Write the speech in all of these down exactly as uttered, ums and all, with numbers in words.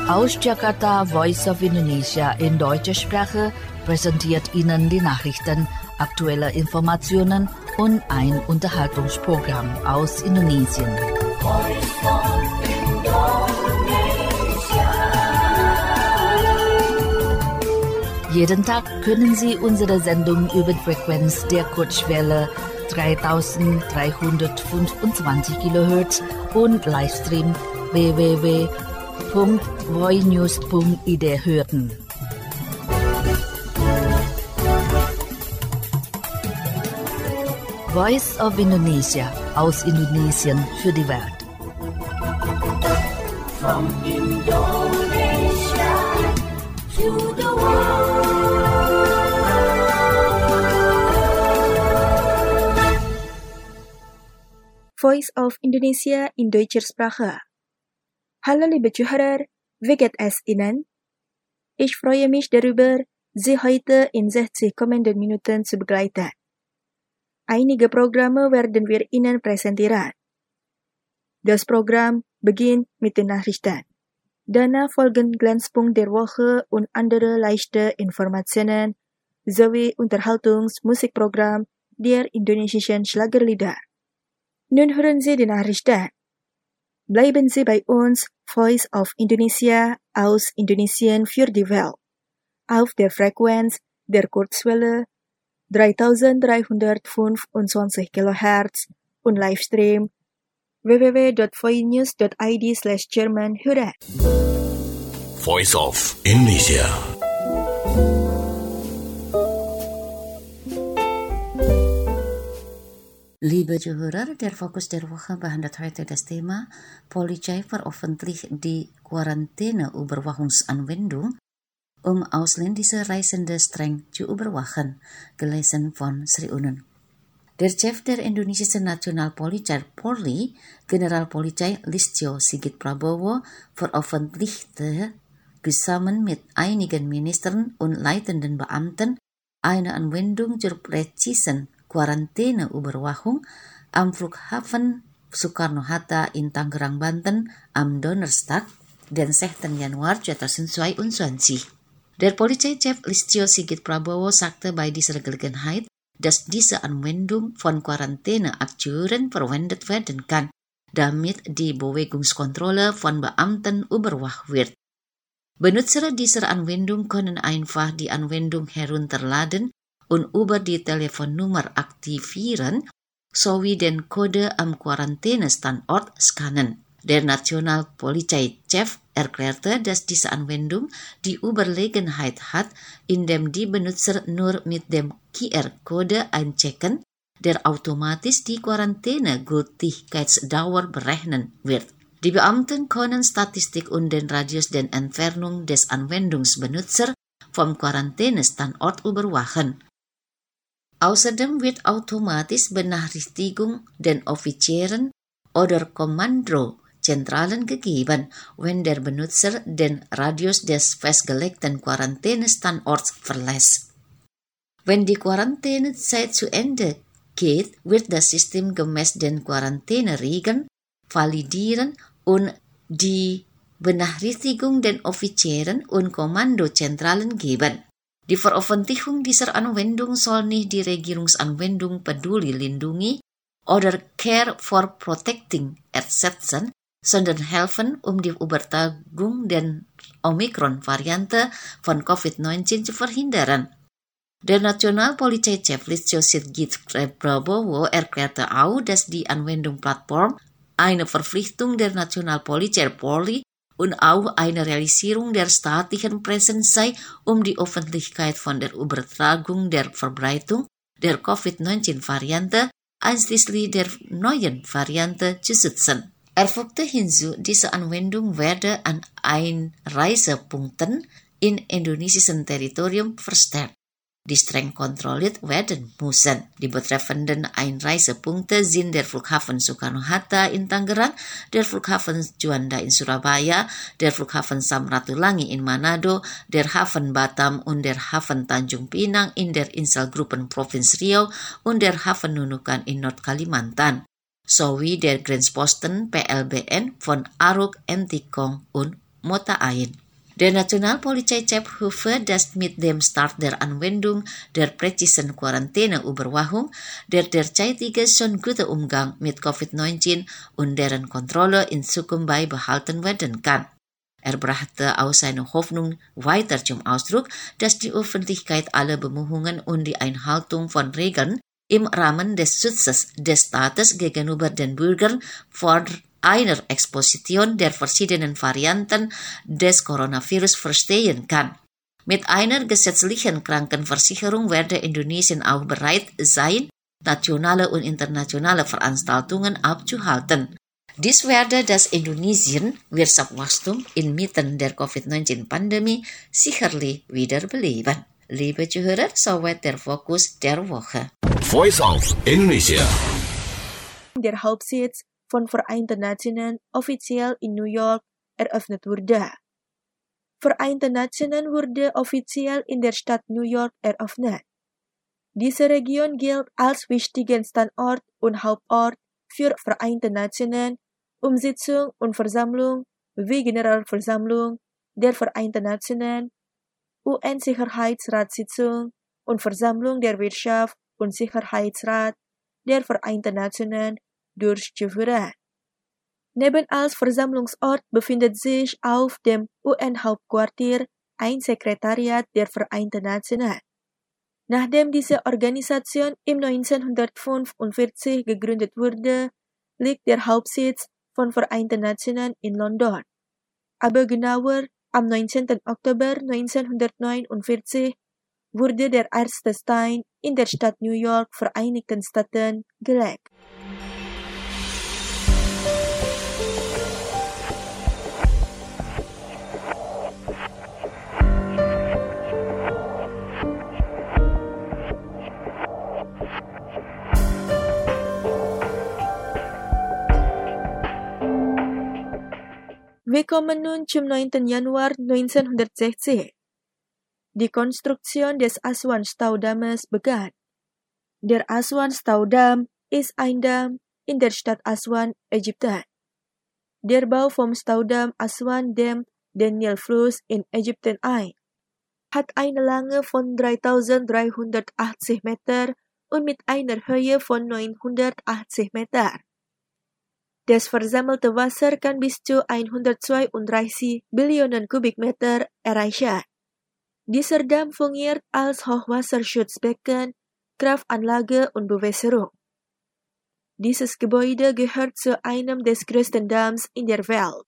Aus Jakarta, Voice of Indonesia in deutscher Sprache präsentiert Ihnen die Nachrichten, aktuelle Informationen und ein Unterhaltungsprogramm aus Indonesien. Voice of Indonesia. Jeden Tag können Sie unsere Sendung über die Frequenz der Kurzwelle dreitausenddreihundertfünfundzwanzig Kilohertz und Livestream w w w punkt voinews punkt i d hören. Voice of Indonesia aus Indonesien für die Welt. From Indonesia to the world. Voice of Indonesia in deutscher Sprache. Hallo liebe Zuhörer, wie geht es Ihnen? Ich freue mich darüber, Sie heute in sechzig kommenden Minuten zu begleiten. Einige Programme werden wir Ihnen präsentieren. Das Programm beginnt mit den Nachrichten. Danach folgen Glanzpunkt der Woche und andere leichte Informationen sowie Unterhaltungsmusikprogramm der indonesischen Schlagerlieder. Nun hören Sie die Nachrichten. Bleiben Sie bei uns, Voice of Indonesia aus Indonesien für die Welt, auf der Frequenz der Kurzwelle dreitausenddreihundertfünfundzwanzig Kilohertz und Livestream w w w punkt voinews punkt i d slash German hören. Voice of Indonesia. Liebe Zuhörer, der Fokus der Woche behandelt heute das Thema Polizei veröffentlicht die Quarantäne-Überwachungsanwendung, um ausländische Reisende streng zu überwachen, gelesen von Sri Unen. Der Chef der indonesischen Nationalpolizei Polri, Generalpolizei Listio Sigit Prabowo, veröffentlichte zusammen mit einigen Ministern und leitenden Beamten eine Anwendung zur präzisen Quarantäneüberwachung am Flughafen Soekarno-Hatta in Tangerang, Banten am Donnerstag, den sechsten Januar zweitausendzweiundzwanzig. Der Polizeichef Listio Sigit Prabowo sagte bei dieser Gelegenheit, dass diese Anwendung von Quarantäneakteuren verwendet werden kann, damit die Bewegungskontrolle von Beamten überwacht wird. Benutzer dieser Anwendung können einfach die Anwendung herunterladen und über die Telefonnummer aktivieren sowie den Code am Quarantänestandort scannen. Der Nationalpolizeichef erklärte, dass diese Anwendung die Überlegenheit hat, indem die Benutzer nur mit dem Q R-Code einchecken, der automatisch die Quarantäne-Gültigkeitsdauer berechnen wird. Die Beamten können Statistik und den Radius der Entfernung des Anwendungsbenutzers vom Quarantänestandort überwachen. Außerdem wird automatisch Benachrichtigung den Offizieren oder Kommandozentralen gegeben, wenn der Benutzer den Radius des festgelegten Quarantänestandorts verlässt. Wenn die Quarantänezeit zu Ende geht, wird das System gemäß den Quarantäneregeln validieren und die Benachrichtigung den Offizieren und Kommandozentralen geben. Die Veröffentlichung dieser Anwendung soll nicht die Regierungsanwendung Peduli Lindungi oder Care for Protecting ersetzen, sondern helfen, um die Übertragung der Omikron-Variante von Covid neunzehn zu verhindern. Der Nationalpolizeichef Listio Sigit Prabowo erklärte auch, dass die Anwendung Plattform eine Verpflichtung der Nationalpolizei Polri und auch eine Realisierung der staatlichen Präsenz sei, um die Öffentlichkeit von der Übertragung der Verbreitung der Covid neunzehn-Variante einschließlich der neuen Variante zu schützen. Er fügte hinzu, diese Anwendung werde an Einreisepunkten in indonesischem Territorium verstärkt, die streng kontrolliert werden müssen. Die betreffenden Einreisepunkte sind der Flughafen Soekarno-Hatta in Tangerang, der Flughafen Juanda in Surabaya, der Flughafen Samratulangi in Manado, der Hafen Batam und der Hafen Tanjung Pinang in der Inselgruppenprovinz Riau und der Hafen Nunukan in Nordkalimantan, sowie der Grenzposten P L B N von Aruk, Entikong und Mota ein. Der Nationalpolizeichef hoffe, dass mit dem Start der Anwendung der präzisen Quarantäneüberwachung der derzeitige schon gute Umgang mit Covid neunzehn und deren Kontrolle in Zukunft beibehalten werden kann. Er brachte auch seine Hoffnung weiter zum Ausdruck, dass die Öffentlichkeit alle Bemühungen und die Einhaltung von Regeln im Rahmen des Schutzes des Staates gegenüber den Bürgern vor einer Exposition der verschiedenen Varianten des Coronavirus verstehen kann. Mit einer gesetzlichen Krankenversicherung werde Indonesien auch bereit sein, nationale und internationale Veranstaltungen abzuhalten. Dies werde das Indonesien Wirtschaftswachstum inmitten der Covid neunzehn Pandemie sicherlich wiederbeleben. Liebe Zuhörer, soweit der Fokus der Woche. Voice of Indonesia. Der Hauptsitz von Vereinten Nationen offiziell in New York eröffnet wurde. Vereinte Nationen wurde offiziell in der Stadt New York eröffnet. Diese Region gilt als wichtigen Standort und Hauptort für Vereinte Nationen, Umsitzung und Versammlung wie Generalversammlung der Vereinten Nationen, U N-Sicherheitsratssitzung und Versammlung der Wirtschaft und Sicherheitsrat der Vereinten Nationen durchzuführen. Neben als Versammlungsort befindet sich auf dem U N-Hauptquartier ein Sekretariat der Vereinten Nationen. Nachdem diese Organisation im neunzehnhundertfünfundvierzig gegründet wurde, liegt der Hauptsitz von Vereinten Nationen in London. Aber genauer, am neunzehnten Oktober neunzehnhundertneunundvierzig wurde der erste Stein in der Stadt New York, Vereinigten Staaten, gelegt. Wir kommen nun zum neunten Januar neunzehnhundertsechzig. Die Konstruktion des Aswan-Staudammes begann. Der Aswan-Staudamm ist ein Damm in der Stadt Aswan, Ägypten. Der Bau vom Staudamm Aswan dämmt den Nilfluss in Ägypten ein, hat eine Länge von dreitausenddreihundertachtzig Meter und mit einer Höhe von neunhundertachtzig Meter. Das versammelte Wasser kann bis zu hundertzweiunddreißig Billionen Kubikmeter erreichen. Dieser Damm fungiert als Hochwasserschutzbecken, Kraftanlage und Bewässerung. Dieses Gebäude gehört zu einem des größten Damms in der Welt.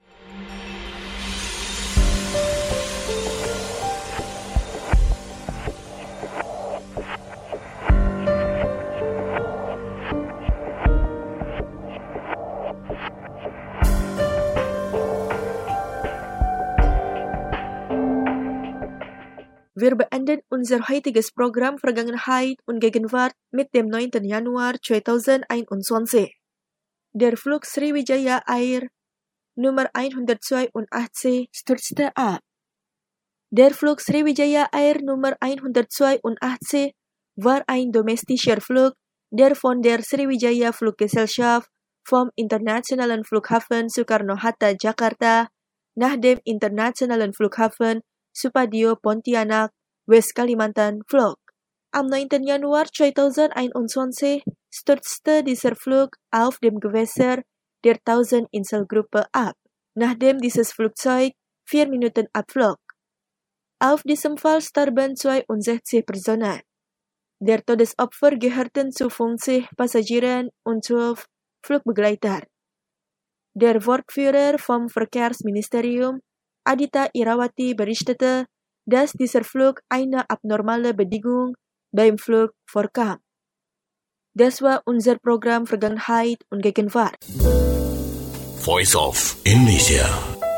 Wir beenden unser heutiges Programm Vergangenheit und Gegenwart mit dem neunten Januar zweitausendeinundzwanzig. Der Flug Sriwijaya Air Nummer hundertzweiundachtzig stürzte ab. Der Flug Sriwijaya Air Nummer hundertzweiundachtzig war ein domestischer Flug, der von der Sriwijaya Fluggesellschaft vom internationalen Flughafen Soekarno-Hatta, Jakarta nach dem internationalen Flughafen Supadio Pontianak, West Kalimantan flog. Am neunten Januar zweitausendeinundzwanzig stürzte dieser Flug auf dem Gewässer der Tausend-Insel-Gruppe ab, nachdem dieses Flugzeug vier Minuten abflog. Auf diesem Fall starben zweiundsechzig Personen. Der Todesopfer gehörten zu fünfzig Passagieren und zwölf Flugbegleiter. Der Wortführer vom Verkehrsministerium, Adita Irawati, berichtete, dass dieser Flug eine abnormale Bedingung beim Flug vorkam. Das war unser Programm Vergangenheit und Gegenwart. Voice of Indonesia.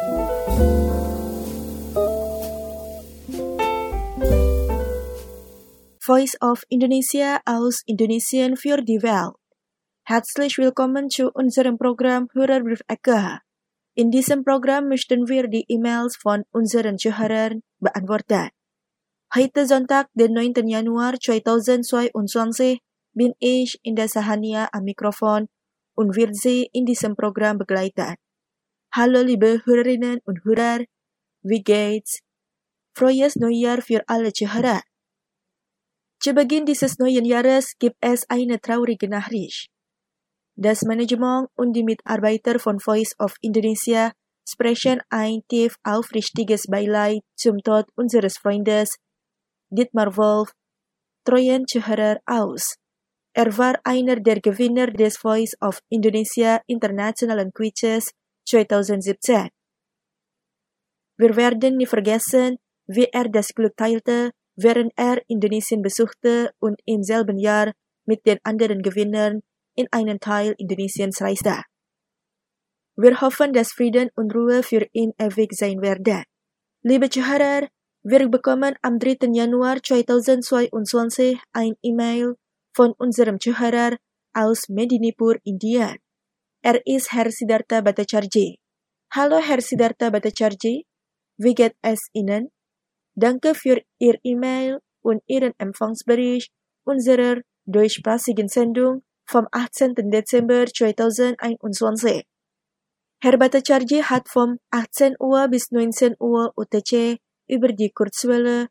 Voice of Indonesia aus Indonesien für die Welt. Herzlich willkommen zu unserem Programm Hörerbriefecke. In diesem Programm möchten wir die E-Mails von unseren Zuhörern beantworten. Heute Sonntag, den neunten Januar zweitausendzweiundzwanzig, bin ich in der Sahania am Mikrofon und wird Sie in diesem Programm begleiten. Hallo liebe Hörerinnen und Hörer, wie geht's? Frohes Neujahr für alle Zuhörer. Zu Beginn dieses neuen Jahres gibt es eine traurige Nachricht. Das Management und die Mitarbeiter von Voice of Indonesia sprechen ein tief aufrichtiges Beileid zum Tod unseres Freundes Dietmar Wolf, treuen Zuhörer aus. Er war einer der Gewinner des Voice of Indonesia Internationalen Quizzes zwanzig siebzehn. Wir werden nie vergessen, wie er das Glück teilte, während er Indonesien besuchte und im selben Jahr mit den anderen Gewinnern in einen Teil Indonesiens reiste. Wir hoffen, dass Frieden und Ruhe für ihn ewig sein werden. Liebe Zuhörer, wir bekommen am dritten Januar zweitausendzweiundzwanzig ein E-Mail von unserem Zuhörer aus Medinipur, Indien. Er ist Herr Siddhartha Bhattacharjee. Hallo Herr Siddhartha Bhattacharjee, wie geht es Ihnen? Danke für Ihr E-Mail und Ihren Empfangsbericht unserer deutschsprachigen Sendung vom achtzehnten Dezember zweitausendeinundzwanzig. Herr Bhattacharjee hat vom achtzehn Uhr bis neunzehn Uhr U T C über die Kurzwelle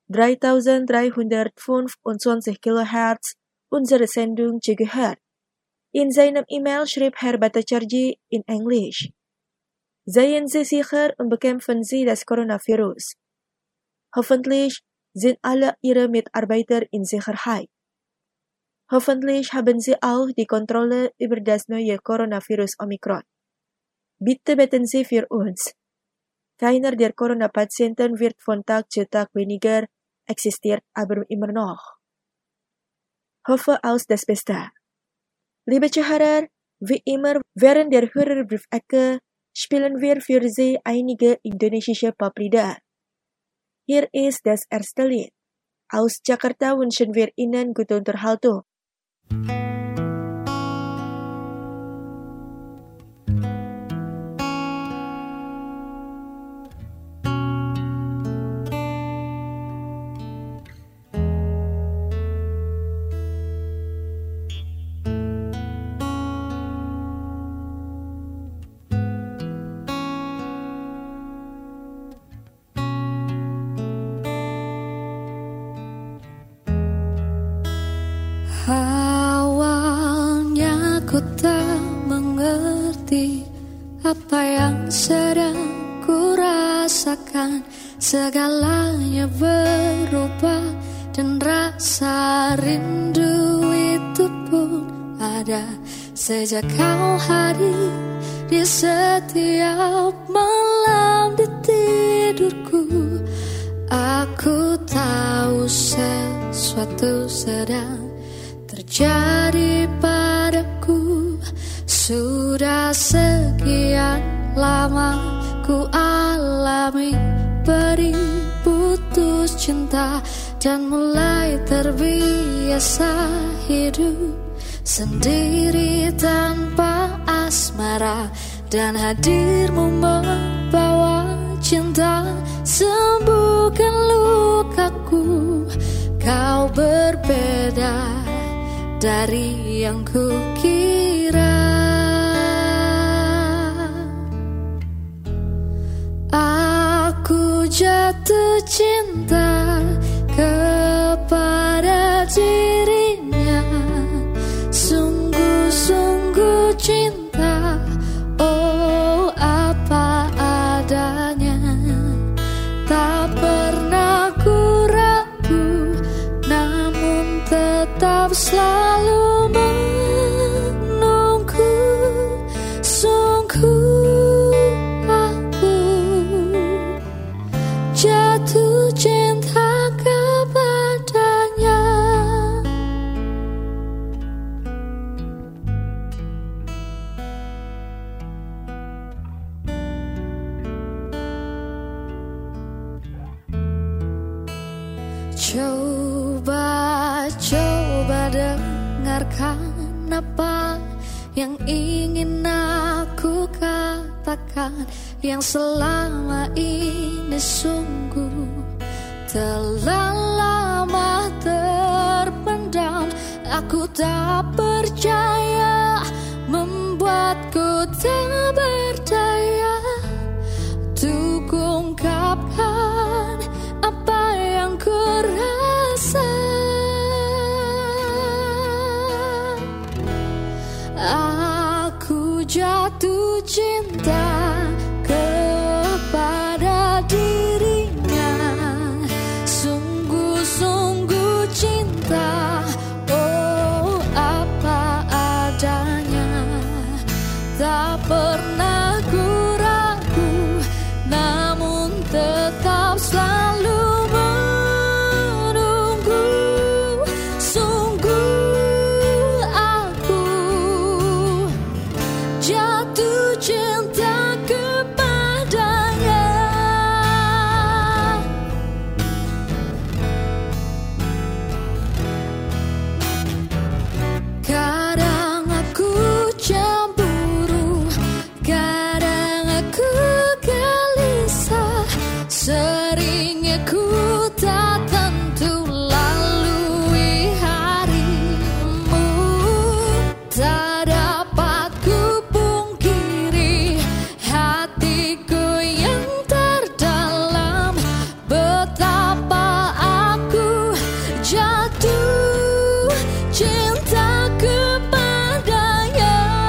dreitausenddreihundertfünfundzwanzig Kilohertz unsere Sendung zugehört. In seinem E-Mail schrieb Herr Bhattacharjee in Englisch: Seien Sie sicher und bekämpfen Sie das Coronavirus. Hoffentlich sind alle Ihre Mitarbeiter in Sicherheit. Hoffentlich haben Sie auch die Kontrolle über das neue Coronavirus Omikron. Bitte beten Sie für uns. Keiner der Corona-Patienten wird von Tag zu Tag weniger, existiert aber immer noch. Hoffe aus das Beste. Liebe Zuhörer, wie immer während der Hörerbriefecke spielen wir für Sie einige indonesische Poplieder. Hier ist das erste Lied. Aus Jakarta wünschen wir Ihnen gute Unterhaltung. Awalnya ku tak mengerti apa yang sedang ku rasakan. Segalanya berubah dan rasa rindu itu pun ada sejak kau hadir di setiap malam di tidurku. Aku tahu sesuatu sedang terjadi padaku. Sudah sekian lama ku alami beri putus cinta dan mulai terbiasa hidup sendiri tanpa asmara, dan hadirmu membawa cinta sembuhkan lukaku. Kau berbeda dari yang kukira. Aku jatuh cinta kepada dirinya, sungguh-sungguh cinta, oh apa adanya. Tak pernah ku ragu, namun tetap selalu menunggu. Sungguh aku jatuh cinta kepadanya. Coba, coba dengarkan apa yang ingin aku katakan, yang selama ini sungguh telah lama terpendam. Aku tak percaya, membuatku tak berdaya. Untuk ungkap jatuh cinta kepada dirinya, sungguh-sungguh cinta, oh apa adanya, tak pernah ku ragu, namun tetap selalu menunggu. Sungguh aku jatuh cinta kepadanya. Kadang aku cemburu, kadang aku gelisah, seringnya ku tak tentu lalui harimu. Tak dapat ku pungkiri hatiku yang terdalam, betapa aku jatuh cinta kepadanya.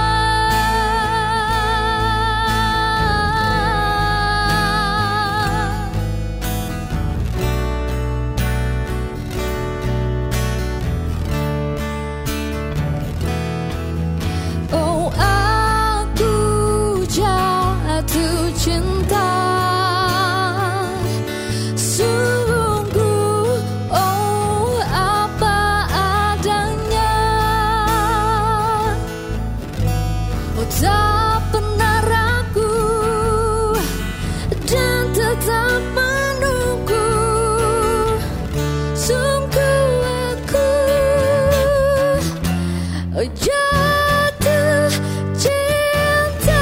Oh aku jatuh cinta, sungguh oh apa adanya, oh tak pernah ragu dan tetap menunggu. Sungguh aku oh, jatuh cinta.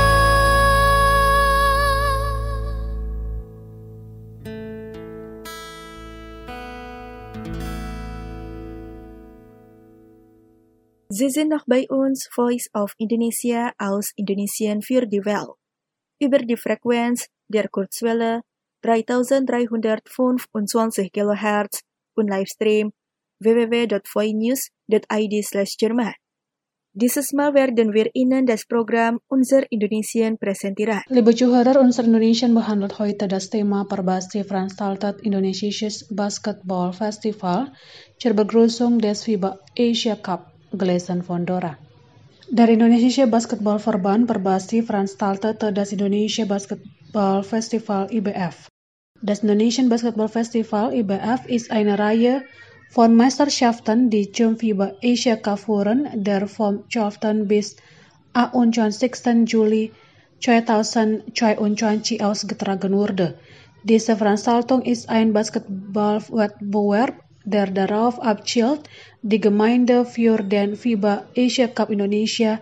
Sie sind noch bei uns, Voice of Indonesia aus Indonesien für die Welt. Über die Frequenz der Kurzwelle dreitausenddreihundertfünfundzwanzig Kilohertz und Livestream w w w punkt voinews punkt i d slash Jerman. Dieses Mal werden wir Ihnen das Programm Unser Indonesien präsentieren. Liebe Zuhörer, Unser Indonesien behandelt heute das Thema Perbasi veranstaltet Indonesisches Basketball-Festival zur Begrüßung des FIBA Asia Cup gelesen von Dora. Der Indonesische Basketballverband Perbasi veranstaltete das Indonesische Basketballfestival I B F. Das Indonesian Basketball Festival I B F ist eine Reihe von Meisterschaften, die zum FIBA Asia Cup führen, der vom zwölften bis einundzwanzigsten Juli zweitausendzweiundzwanzig ausgetragen wurde. Diese Veranstaltung ist ein Basketballwettbewerb, der darauf abzielt, die Gemeinde für den FIBA Asia Cup Indonesia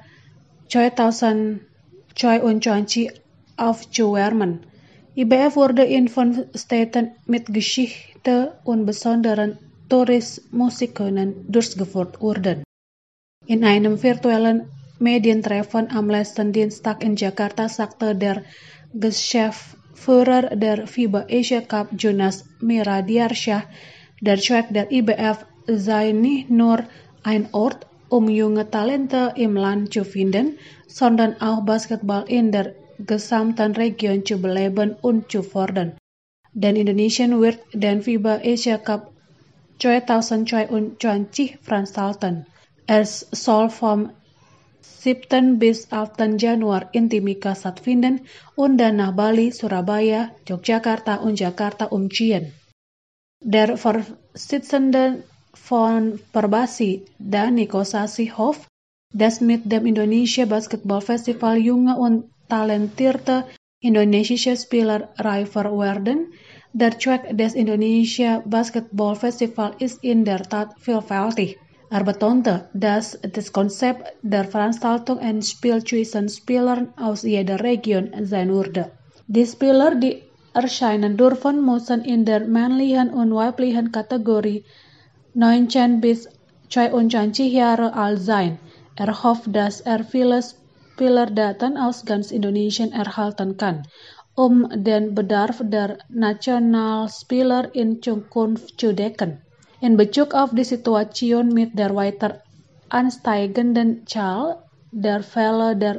zweitausendzweiundzwanzig aufzuwärmen. I B F wurde in fünf Städten mit Geschichte und besonderen Tourismusikunnen durchgeführt wurden. In einem virtuellen Medientreffen am letzten Dienstag in Jakarta sagte der Geschäftsführer der FIBA Asia Cup, Jonas Miradiarsyah, der Zweck der I B F sei nicht nur ein Ort, um junge Talente im Land zu finden, sondern auch Basketball in der gesamten Region zu beleben und zu fördern. Denn Indonesien wird den FIBA Asia Cup zweitausendzweiundzwanzig veranstalten. Es soll vom siebten bis elften Januar in Timika stattfinden und dann nach Bali, Surabaya, Yogyakarta und Jakarta umziehen. Der Vorsitzende von Perbasi, Dani Kosasi, hofft, dass mit dem Indonesia Basketball Festival junge und talentierte indonesische Spieler reifer werden. Der Zweck des Indonesia Basketball Festival ist in der Tat vielfältig. Er betonte, dass das Konzept der Veranstaltung ein Spiel zwischen Spielern aus jeder Region sein würde. Die Spieler, die erscheinen dürfen, müssen in der männlichen und weiblichen Kategorie neunzehn bis zweiundzwanzig Jahre alt sein. Er hofft, dass er viele Spielerdaten aus ganz Indonesien erhalten kann, um den Bedarf der Nationalspieler in Zukunft zu decken. In Bezug auf die Situation mit der weiter ansteigenden Zahl der Fälle der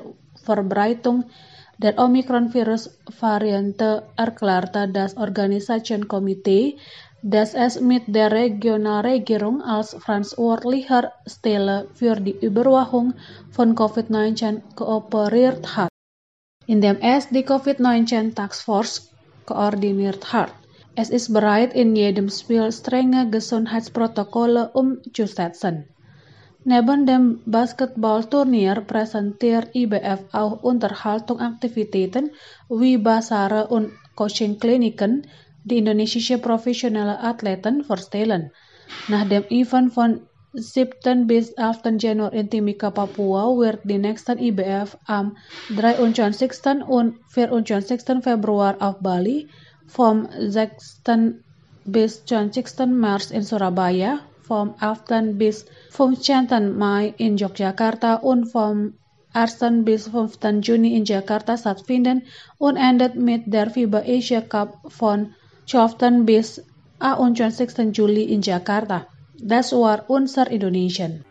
Verbreitung der Omikron-Virus-Variante erklärte das Organisationskomitee, dass es mit der Regionalregierung als verantwortlicher Stelle für die Überwachung von Covid neunzehn kooperiert hat, indem es die Covid neunzehn Taskforce koordiniert hat. Es ist bereit, in jedem Spiel strenge Gesundheitsprotokolle umzusetzen. Neben dem Basketballturnier präsentiert I B F auch Unterhaltungsaktivitäten wie Basare und Coachingkliniken, die indonesische professionelle Athleten vorstellen. Nach dem Event von siebten bis elften Januar in Timika, Papua, wird die nächste I B F am dreiundzwanzigsten und vierundzwanzigsten Februar auf Bali, vom sechsten bis zwanzigsten März in Surabaya, vom elften bis fünfzehnten Mai in Yogyakarta und vom ersten bis fünften Juni in Jakarta stattfinden und endet mit der FIBA Asia Cup von zwölften bis einundzwanzigsten Juli in Jakarta. Das war unser Indonesian.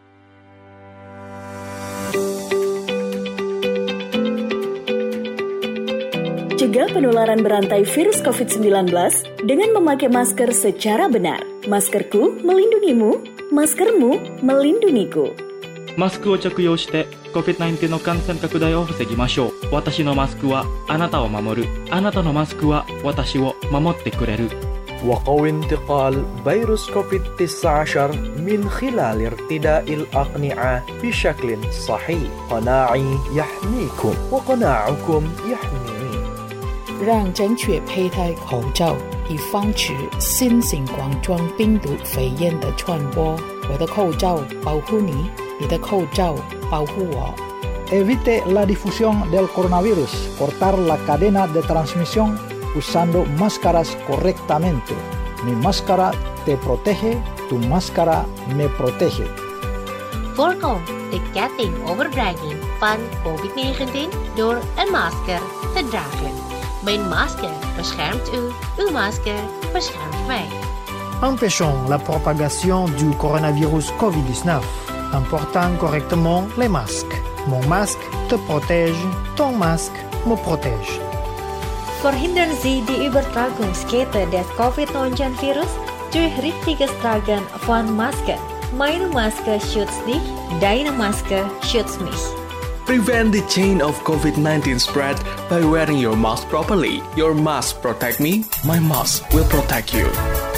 Cegah penularan berantai virus covid sembilan belas dengan memakai masker secara benar. Maskerku melindungimu, maskermu melindungiku. マスクを着用して コビッドナインティーン の感染拡大を防ぎましょう。私のマスクはあなたを守る。あなたのマスクは私を守ってくれる。 وقوي انتقال فيروس كوفيد تسعة عشر من خلال ارتداء الأقنعة بشكل صحيح. قناعي يحميكم وقناعكم يحميني. 让正确佩戴口罩，以防止新型冠状病毒肺炎的传播。我的口罩保护你，你的口罩保护我。 Evite la difusión del coronavirus. Cortar la cadena de transmisión usando máscaras correctamente. Mi máscara te protege, tu máscara me protege. Voorkom de ketting overbrenging van covid negentien door een masker te dragen. Mijn masker beschermt u, uw masker beschermt mij. Empêchons la propagation du coronavirus covid dix-neuf en portant correctement les masques. Mon masque te protège, ton masque me protège. Verhindern Sie die Übertragungskette des covid neunzehn Virus durch richtiges Tragen von Masken. Meine Maske schützt dich, deine Maske schützt mich. Prevent the chain of covid nineteen spread by wearing your mask properly. Your mask protect me, my mask will protect you.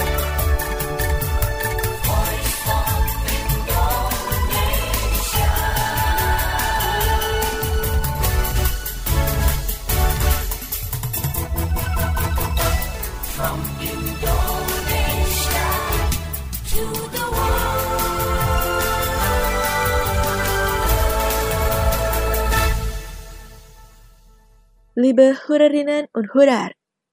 Liebe Hörerinnen und Hörer,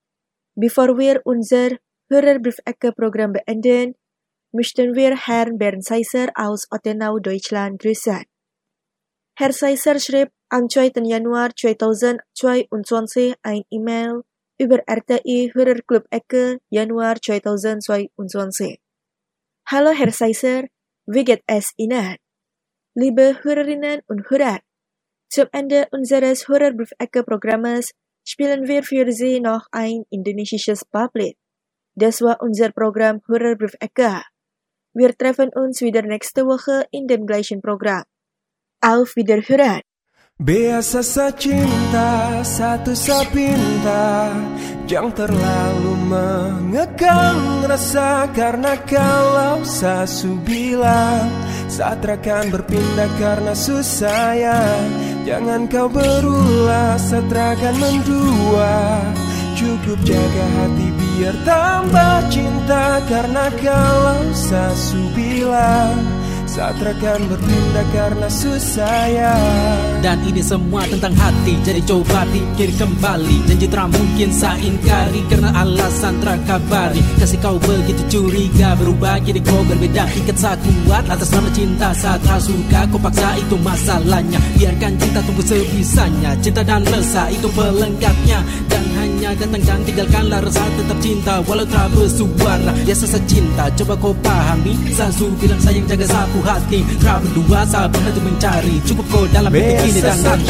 bevor wir unser Hörerbriefecke-Programm beenden, möchten wir Herrn Bernd Seisser aus Ottenau, Deutschland grüßen. Herr Seisser schrieb am zweiten Januar zweitausendzweiundzwanzig ein E-Mail über R T I Hörerclub-Ecke Januar zweitausendzweiundzwanzig. Hallo Herr Seisser, wie geht es Ihnen? Liebe Hörerinnen und Hörer, zum Ende unseres Hörerbriefecke-Programmes spielen wir für Sie noch ein indonesisches Publik. Das war unser Programm Hörerbriefecke. Wir treffen uns wieder nächste Woche in dem gleichen Programm. Auf Wiederhören. Biasa cinta satu sepinta, jangan terlalu mengekang rasa, karena kalau sasu bilang saat akan berpindah karena susah ya. Jangan kau berulah saat akan mendua, cukup jaga hati biar tambah cinta, karena kalau sasu bilang saat akan berpindah karena susah ya. Dan ini semua tentang hati, jadi coba pikir kembali. Janji tak mungkin saya ingkari karena alasan terakabari. Kasih kau begitu curiga, berubah jadi kau berbeda. Ikat saya kuat atas nama cinta, saat suka kau paksa itu masalahnya. Biarkan cinta tumbuh sebisanya, cinta dan rasa itu pelengkapnya. Dan hanya katakan tinggalkanlah rasa tetap cinta walau tak bersuara. Ya sesa cinta, coba kau pahami. Sasu bilang sayang jaga sapu hati, tak berdua sabar untuk mencari. Cukup kau dalam mimpi ini dan nanti.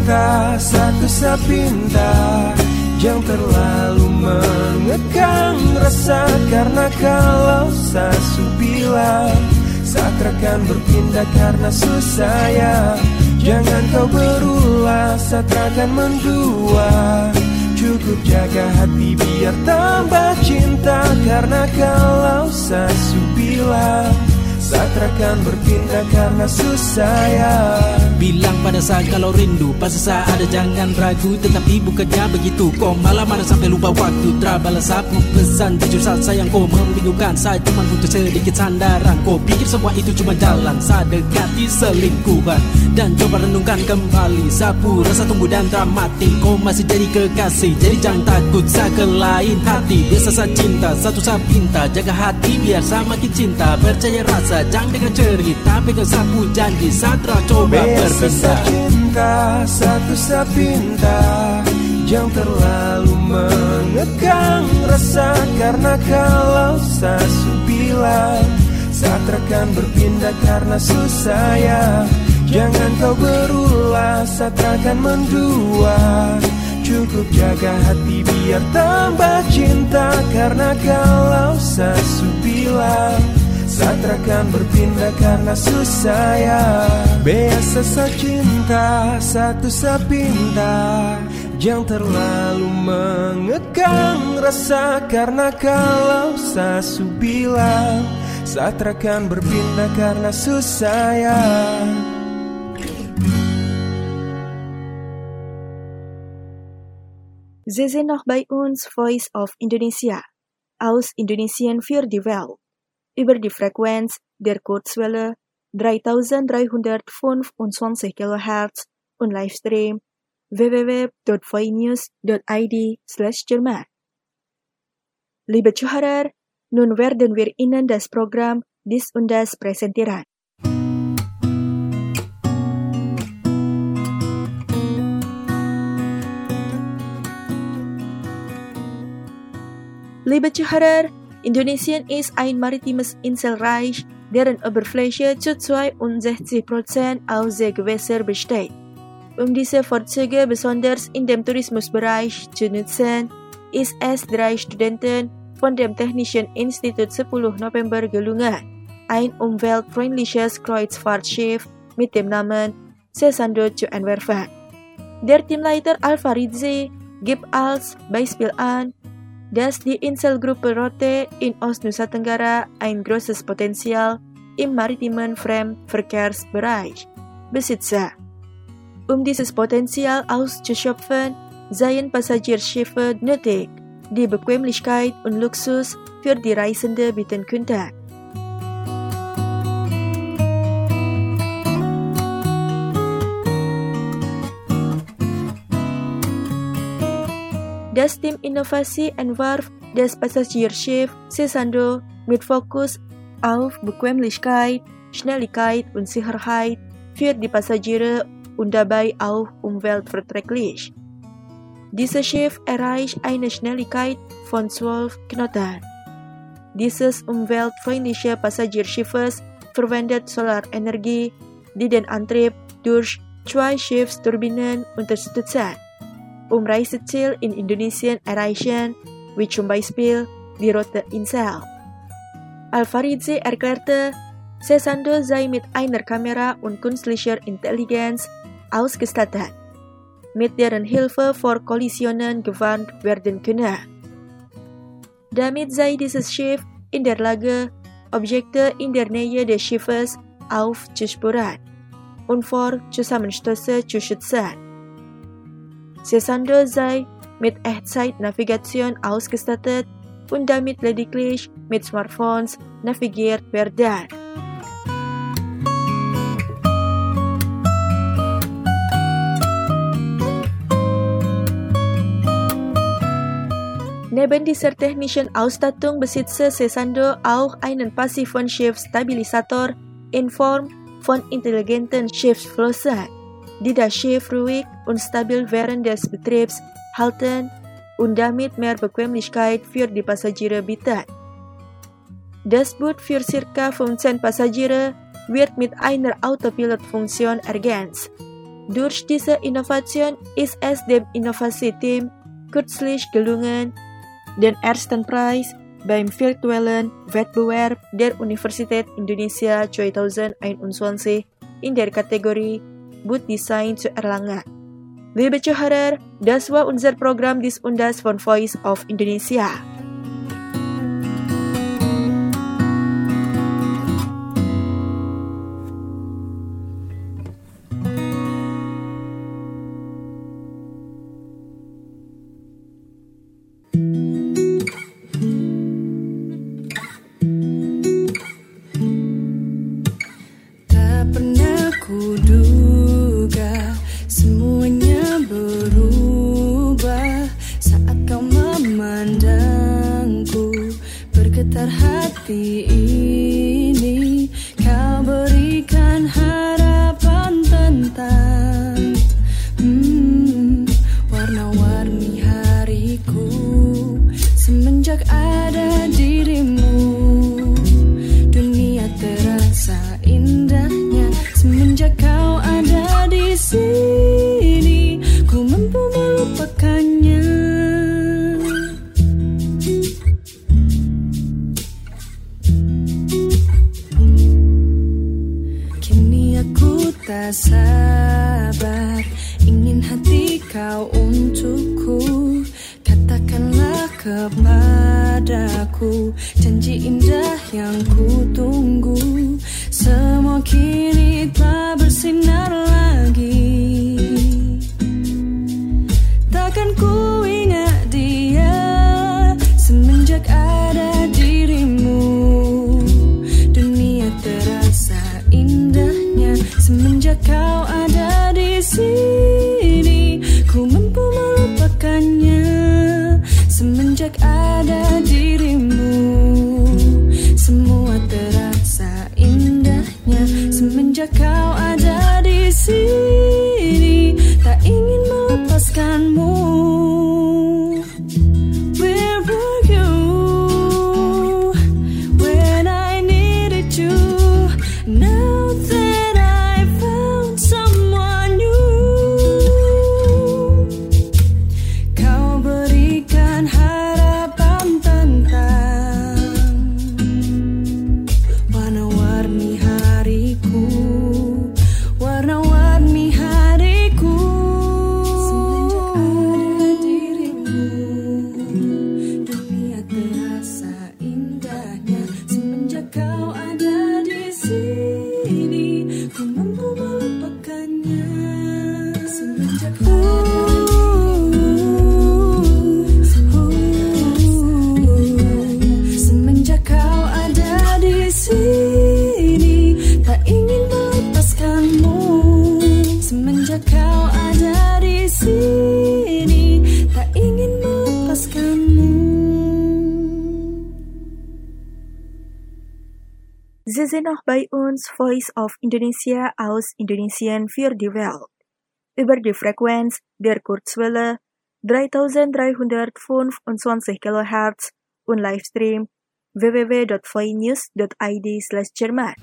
cinta, satu sapinta, jangan terlalu mengekang rasa, karena kalau sasu bilang saat rekan berpindah karena susah ya, jangan kau berulah saat rekan mendua. Cukup jaga hati biar tambah cinta, karena kalau sasu bilang saat rekan berpindah karena susah ya. Bilang pada saya kalau rindu, pas saya ada jangan ragu. Tetapi bukannya begitu, kau malah marah sampai lupa waktu. Terbalas aku pesan, jujur saat sayang kau membingungkan. Saya cuma butuh sedikit sandaran. Kau pikir semua itu cuma jalan, saya dekati selingkuhan. Dan coba renungkan kembali, sapu rasa tumbuh dan dramatik. Kau masih jadi kekasih, jadi jangan takut saya ke lain hati. Biasa saya cinta, satu saya pinta, jaga hati biar saya makin cinta. Percaya rasa, jangan dengar cerita, pegang sapu janji, saya coba berbeda. Cinta, satu sapinta, jangan terlalu mengekang rasa, karena kalau sasu bilang saat rekan berpindah karena susah ya, jangan kau berulah saat rekan mendua. Cukup jaga hati biar tambah cinta, karena kalau sasu bilang saat rekan berpindah karena susah ya. Biasa sa cinta, satu sapinta, jangan terlalu mengekang rasa, karena kalau sasu bilang saat rekan berpindah karena susah ya. Sie sind noch bei uns, Voice of Indonesia, aus Indonesien für die Welt, über die Frequenz der Kurzwelle dreitausenddreihundertfünfundzwanzig Kilohertz und Livestream w w w punkt voinews punkt i d slash Jerman. Liebe Zuhörer, nun werden wir Ihnen das Programm Dies und Das präsentieren. Liebe Zuhörer, Indonesien ist ein maritimes Inselreich, deren Oberfläche zu zweiundsechzig Prozent aus Seegewässer besteht. Um diese Vorzüge besonders in dem Tourismusbereich zu nutzen, ist es drei Studenten von dem Technischen Institut sepuluh November gelungen, ein umweltfreundliches Kreuzfahrtschiff mit dem Namen Sesando zu entwerfen. Der Teamleiter Al-Faridzi gibt als Beispiel an, dass die Inselgruppe Rote in Ostnusa Tenggara ein großes Potenzial im maritimen Fremdenverkehrsbereich besitze. Um dieses Potenzial auszuschöpfen, seien Passagierschiffe nötig, die Bequemlichkeit und Luxus für die Reisende bieten könnten. Das Team Innovasi entwarf das Passagierschiff Sesando mit Fokus auf Bequemlichkeit, Schnelligkeit und Sicherheit für die Passagiere und dabei auch umweltverträglich. Dieses Schiff erreicht eine Schnelligkeit von zwölf Knoten. Dieses umweltfreundliche Passagierschiffes verwendet Solarenergie, die den Antrieb durch zwei Schiffsturbinen unterstützen, um Reiseziel in Indonesien erreichen, wie zum Beispiel die Rote Insel. Al-Faridzi erklärte, Sesando sei mit einer Kamera und künstlicher Intelligenz ausgestattet, mit deren Hilfe vor Kollisionen gewarnt werden könne. Damit sei dieses Schiff in der Lage, Objekte in der Nähe des Schiffes aufzuspüren und vor Zusammenstößen zu schützen. Sesando sei mit Echtzeit-Navigation ausgestattet und damit lediglich mit Smartphones navigiert werden. Neben dieser technischen Ausstattung besitze Sesando auch einen passiven Schiffsstabilisator in Form von intelligenten Schiffsflossen, die das Schiff ruhig und stabil während des Betriebs halten und damit mehr Bequemlichkeit für die Passagiere bieten. Das Boot für ca. fünfzehn Passagiere wird mit einer Autopilot-Funktion ergänzt, Durch diese Innovation ist es dem Innovationsteam kürzlich gelungen, den ersten Preis beim virtuellen Wettbewerb der Universität Indonesia zwanzig einundzwanzig in der Kategorie Buchdesign zu erlangen. Liebe Zuhörer, das war unser Programm Dies und Das von Voice of Indonesia. Sabar, ingin hati kau untukku. Katakanlah kepadaku janji indah yang ku tunggu. Semua kini telah bersinar lagi. Takkan ku ingat dia semenjak ada dirimu. Dunia terasa indahnya semenjak kau ada di sini. Ku mampu melupakannya semenjak ada dirimu. Semua terasa indahnya semenjak kau ada di sini. Tak ingin melepaskanmu. Where were you when I needed you? Now that I found someone new, kau berikan harapan tentang warna-warni hariku, warna-warni hariku. Semenjak ada dirimu, dunia terasa indahnya semenjak kau ada di sini. Ku mampu melupakannya semenjak semenjak kau ada di sini. Tak ingin melepaskanmu semenjak kau ada di sini. Tak ingin melepaskanmu. Sie sind noch bei uns, Voice of Indonesia aus Indonesien für die Welt. Über die Frequenz der Kurzwelle dreitausenddreihundertfünfundzwanzig Kilohertz und Livestream w w w dot voinews dot i d slash Jerman.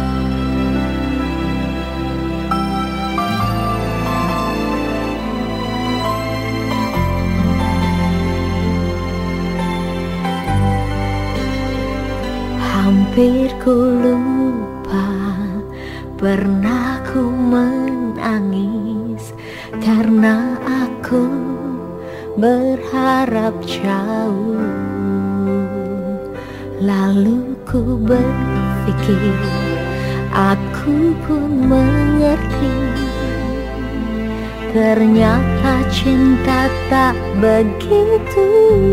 Hampir ku lupa pernah ku menangis karena aku berharap jauh. Lalu ku berpikir aku pun mengerti, ternyata cinta tak begitu.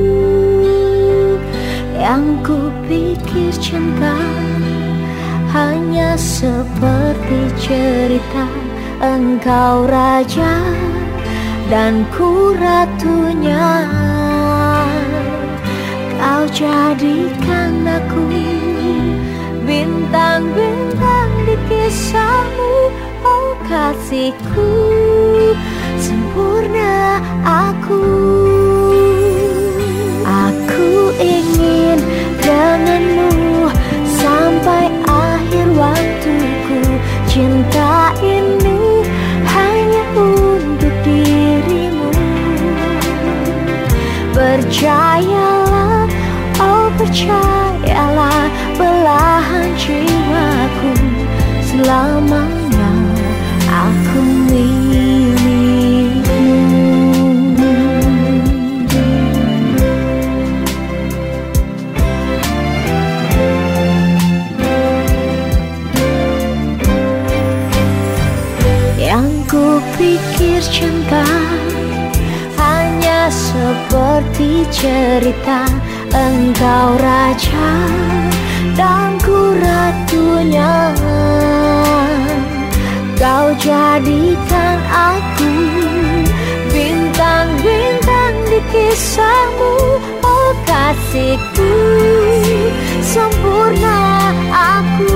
Yang ku pikir cinta hanya seperti cerita, engkau raja dan ku ratunya. Kau jadikan aku bintang-bintang di kisahmu, oh kasihku, sempurna aku. Aku ingin denganmu sampai akhir waktuku. Cinta ini hanya selamanya aku milikmu. Yang kupikir cinta hanya seperti cerita, engkau raja dan ku ratunya. Kau jadikan aku bintang-bintang di kisahmu, oh kasihku sempurna aku.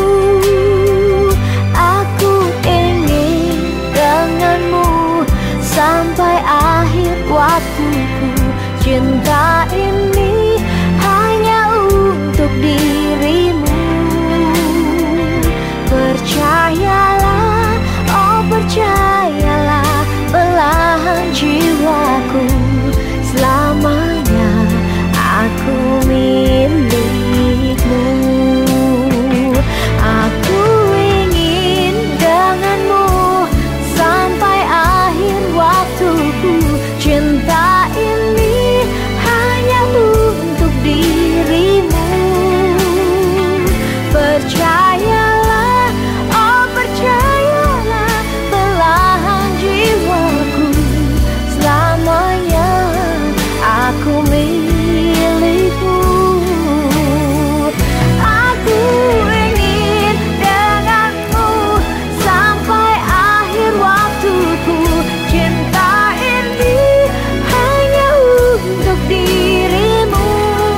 Aku ingin denganmu sampai akhir waktuku. Cinta ini hanya untuk dirimu. Percayalah, oh percayalah, belahan jiwaku selamanya aku milikmu. Aku ingin denganmu sampai akhir waktuku. Cinta ini hanya untuk dirimu. Percayalah, oh percayalah, belahan jiwaku selamanya aku milikmu. Aku ingin denganmu sampai akhir waktuku. Cinta ini hanya untuk dirimu.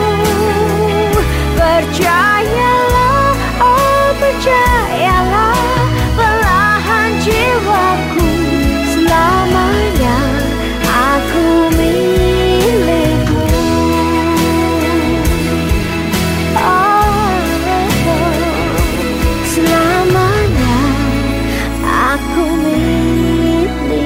Percayalah, oh percayalah, belahan jiwaku selamanya aku milikmu. Oh, selamanya aku milikmu.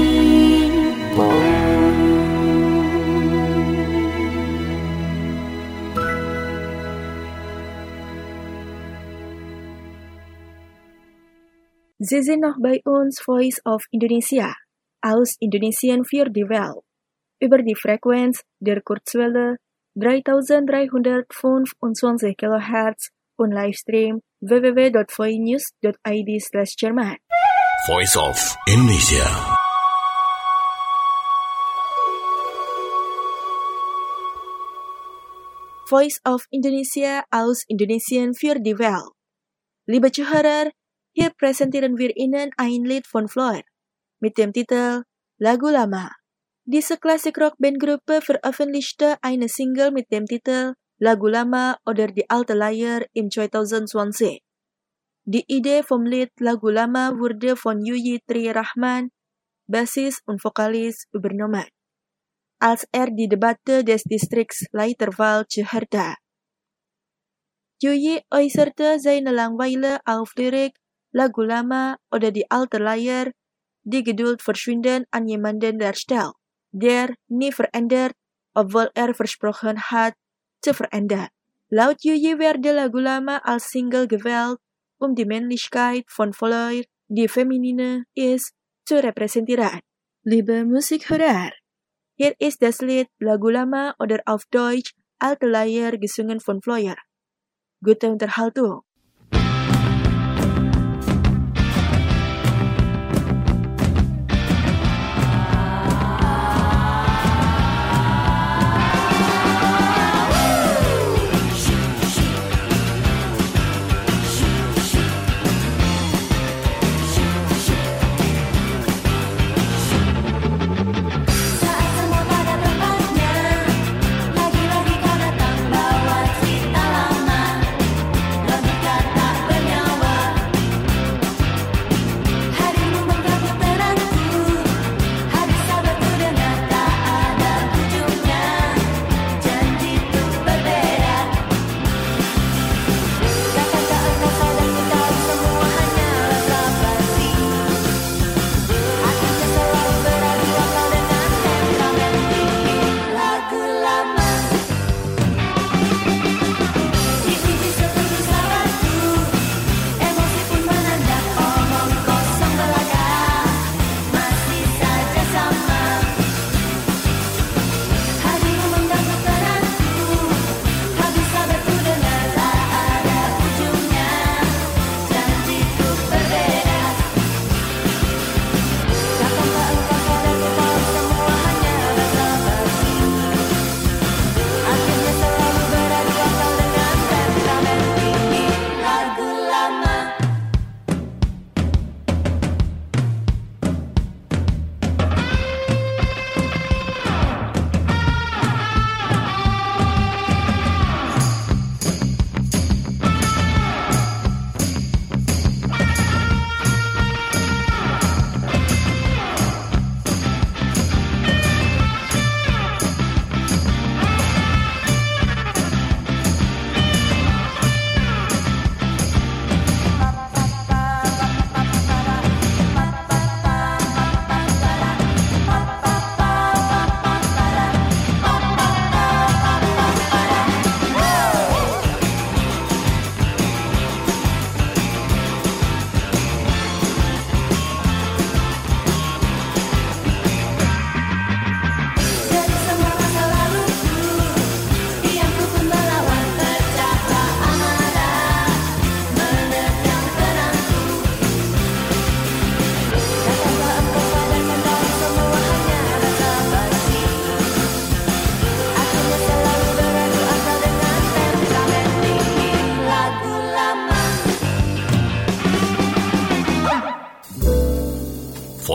Sie sind noch bei uns Voice of Indonesia aus Indonesien für die Welt über die Frequenz der Kurzwelle dreitausenddreihundertfünfundzwanzig Kilohertz und Livestream w w w dot voinews dot i d slash Jerman. Voice of Indonesia. Voice of Indonesia aus Indonesien für die Welt. Liebe Zuhörer, hier präsentieren wir Ihnen ein Lied von Floor mit dem Titel Lagu Lama. Diese Klassik-Rock-Bandgruppe veröffentlichte eine Single mit dem Titel Lagu Lama oder Die alte Leier im zwanzig zwanzig. Die Idee vom Lied Lagu Lama wurde von Yuyi Tri Rahman, Bassist und Vokalis, übernommen, als er die Debatte des Distrikts Leiterwald zuhörte. Yuyi äußerte seine Langeweile auf Lyrik Lagu Lama oder Die alte Leier, die Geduld verschwinden an jemanden darstellt, der nie verändert, obwohl er versprochen hat, zu verändern. Laut Yuyi werde Lagu Lama als Single gewählt, um die Männlichkeit von Floor, die feminine ist, zu repräsentieren. Liebe Musikhörer, hier ist das Lied Lagu Lama oder auf Deutsch Alte Leier gesungen von Floor. Gute Unterhaltung. Lagi-lagi kau datang bawa cerita lama.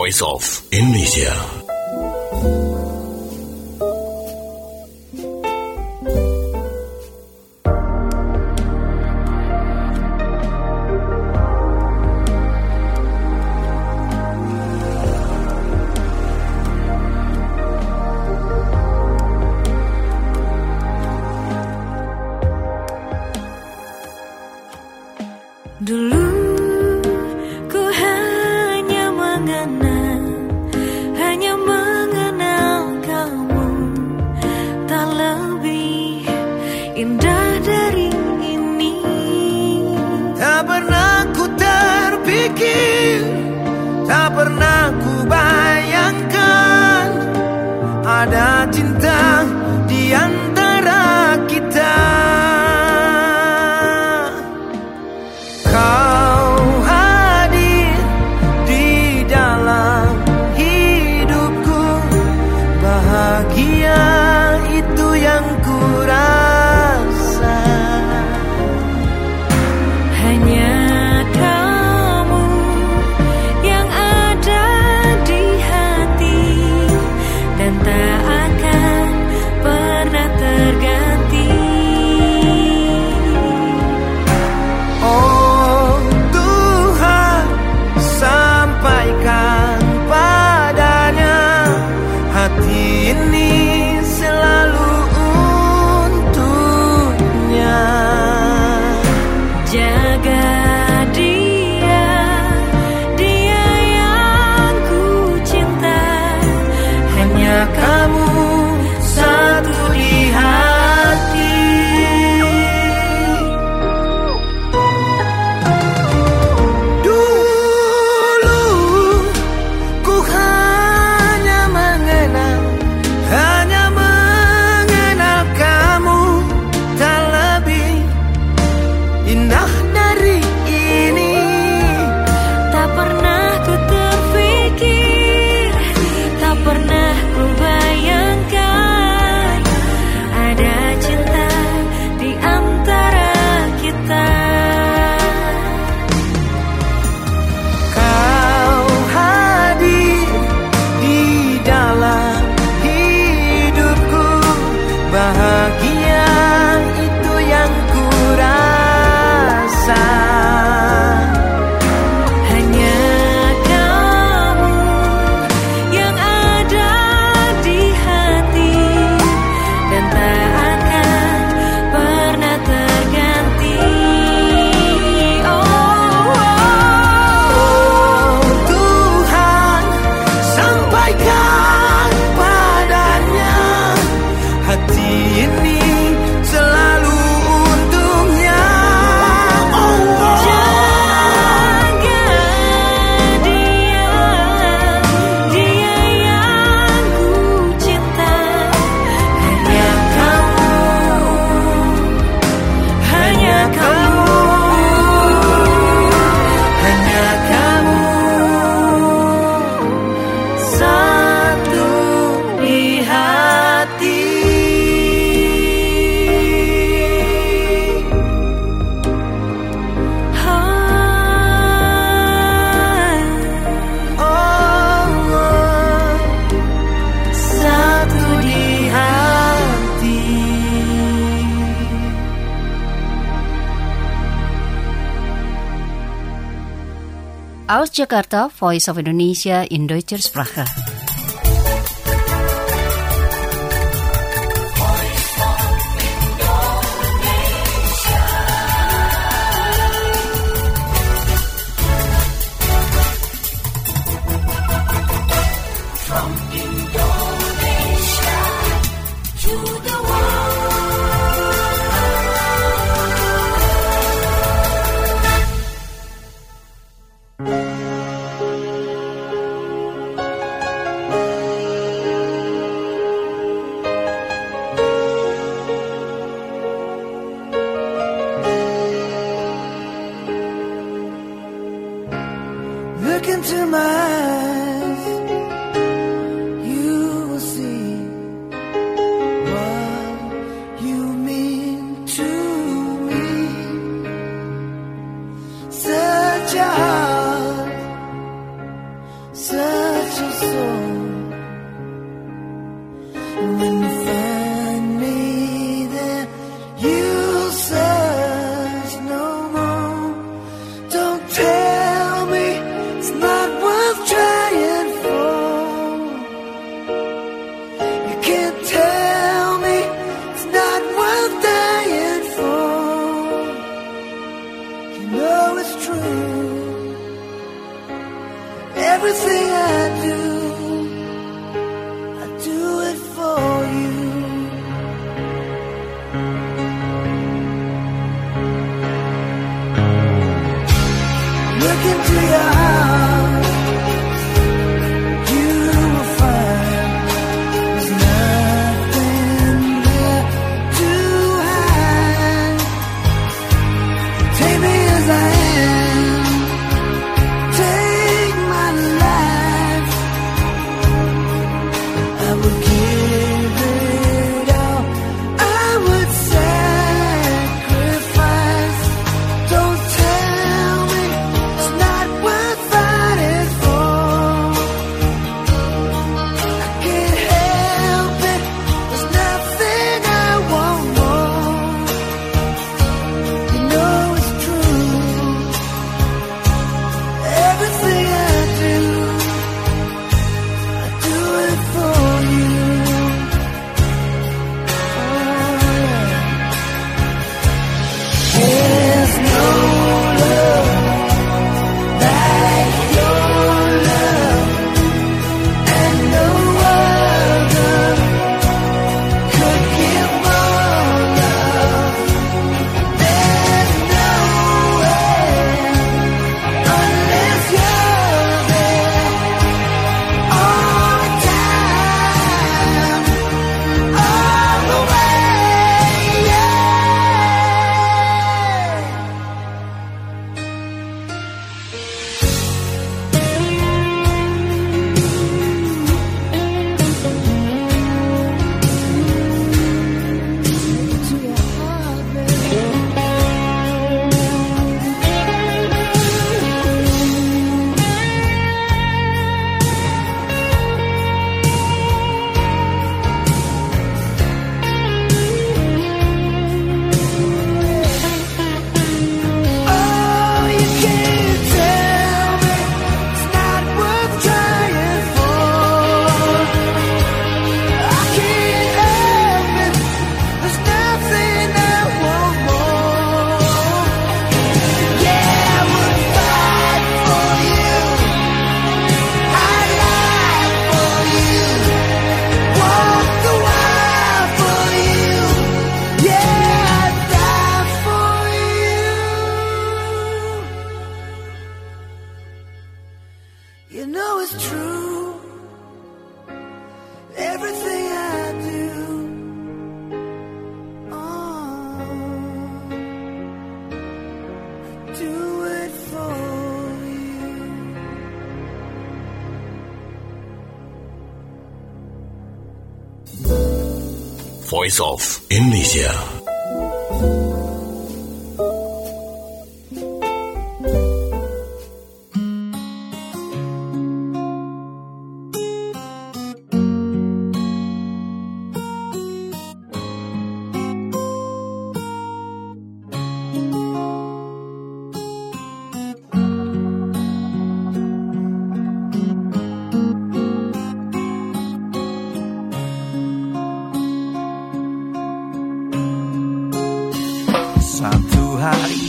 Voice of Indonesia. Dulu ku hanya mengenal, hanya mengenal kamu, tak lebih indah dari ini. Tak pernah ku terpikir, tak pernah ku bayangkan ada cinta di antara kita. Kau hadir di dalam hidupku, bahagia itu yang ku rasa. Hanya kamu yang ada di hati dan tak akan pernah terganti. Oh Tuhan, sampaikan padanya hati ini selalu untuknya. Jaga dia, dia yang ku cinta. Hanya kamu satu di hati. Dulu ku hanya mengenal, hanya mengenal kamu, tak lebih indah dari ini. Tak pernah ku terfikir, tak pernah ku bayangkan ada cinta di antara kita. Kau hadir di dalam hidupku, bahagia itu yang ku rasa. Hanya kamu yang ada di hati dan tak akan pernah terganti. Oh, Oh Tuhan, sampaikan padanya hati ini selalu untuknya. Oh, jaga dia, dia yang ku cinta. Hanya kamu, hanya kamu, hanya kamu satu di hati. Oh, satu di hati. Aus Jakarta, Voice of Indonesia in Deutscher Sprache. from Indonesia to the Look into my eyes, you will see what into your heart, you will find there's nothing there to hide. Take me as I am, take my life. I would give it all, I would sacrifice. Don't tell me it's not worth fighting for. I can't help it, there's nothing I want more. You know it's true, everything I do, I do it for you. There's no love like your love, and no other could give more love. There's nowhere unless you're there all the time, all the way, yeah. To your heart, baby. Oh, you can't tell me it's not worth trying for. I can't help it, there's nothing I want more. Yeah, I would fight for you, I'd lie for you, walk the while for you. Yeah, I'd die for you. You know it's true, everything I do, oh, I do it for you. Voice of Indonesia. Satu hari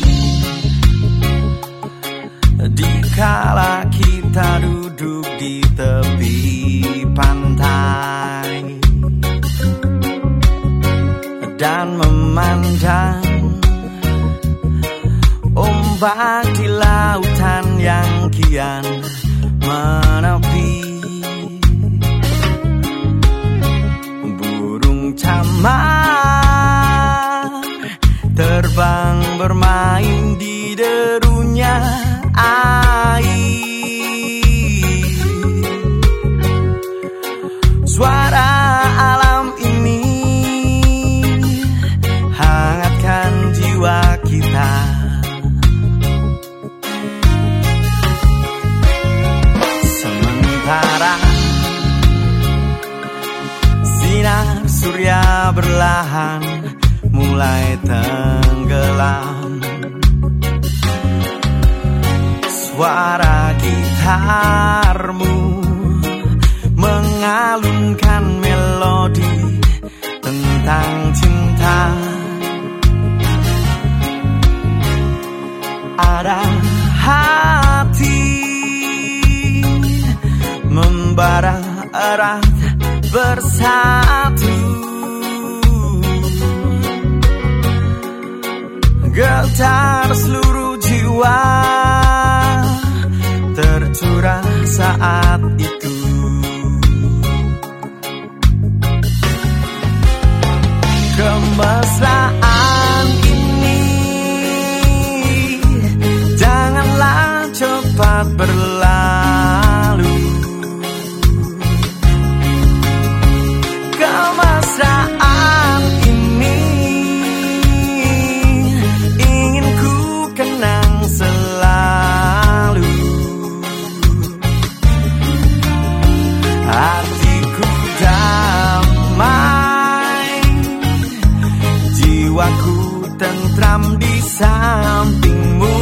dikala kita duduk di tepi pantai dan memandang ombak di lautan yang kian menepi, burung camar terbang bermain di derunya air. Suara alam ini hangatkan jiwa kita. Sementara sinar surya berlahan mulai tenggelam, suara gitarmu mengalunkan melodi tentang cinta. Ada hati membara erat bersatu, getar seluruh jiwa saat itu. Kemesraan ini janganlah cepat berlalu. Kemesraan ini ingin ku kenang selalu. Hatiku damai, jiwaku tentram di sampingmu.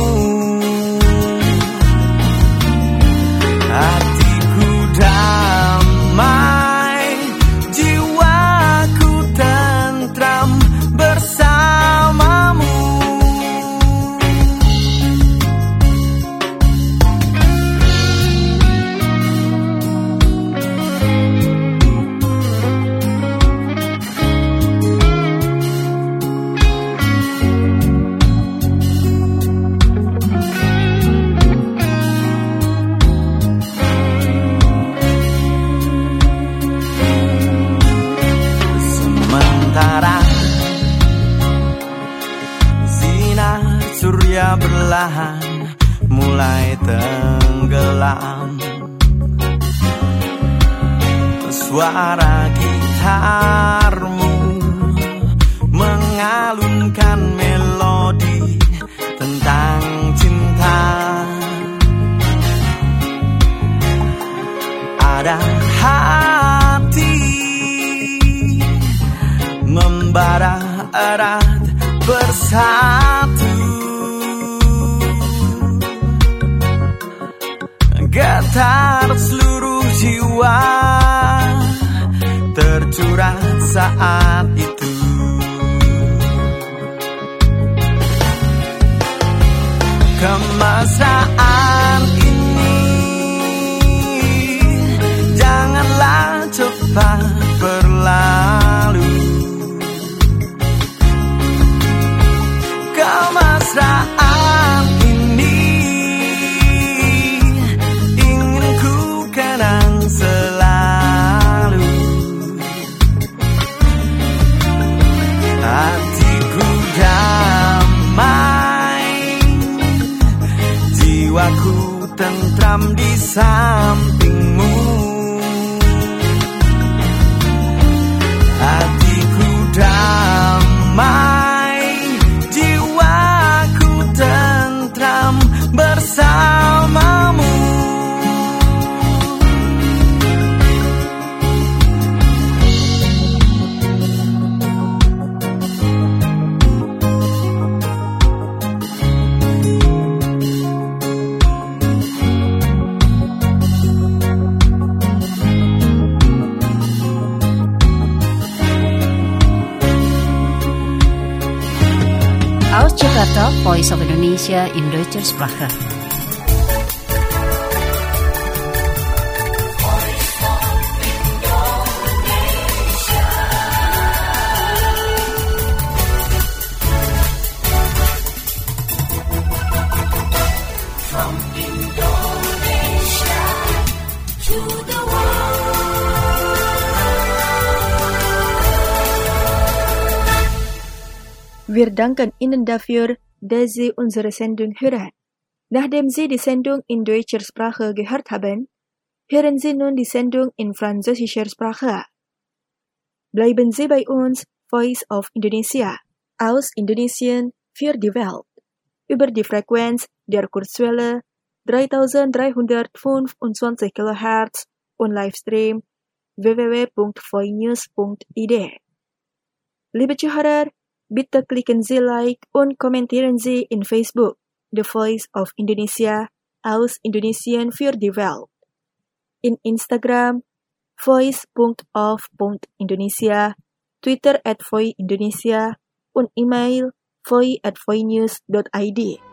Hatiku damai, jiwaku tentram bersamamu. Surya berlahan mulai tenggelam. Suara gitarmu mengalunkan melodi tentang cinta. Ada hati membara erat bersatu. Getar seluruh jiwa tercurah saat itu. Kemesraan ini janganlah cepat berlalu. Kemesraan ini ingin ku kenang selalu. Hatiku damai, jiwaku tentram di sampingmu. Hatiku damai, jiwaku tentram bersamamu. Aus Jakarta, Voice of Indonesia in Deutscher Sprache. From Indonesia to the Wir danken Ihnen dafür, dass Sie unsere Sendung hören. Nachdem Sie die Sendung in deutscher Sprache gehört haben, hören Sie nun die Sendung in französischer Sprache. Bleiben Sie bei uns, Voice of Indonesia, aus Indonesien für die Welt, über die Frequenz der Kurzwelle dreitausenddreihundertfünfundzwanzig Kilohertz und Livestream w w w punkt voinews punkt i d. Liebe Zuhörer, bitte klicken Sie Like und kommentieren Sie in Facebook The Voice of Indonesia aus Indonesien für die Welt. In Instagram voice punkt of punkt indonesia, Twitter at voice indonesia und E-Mail voice at voinews punkt i d.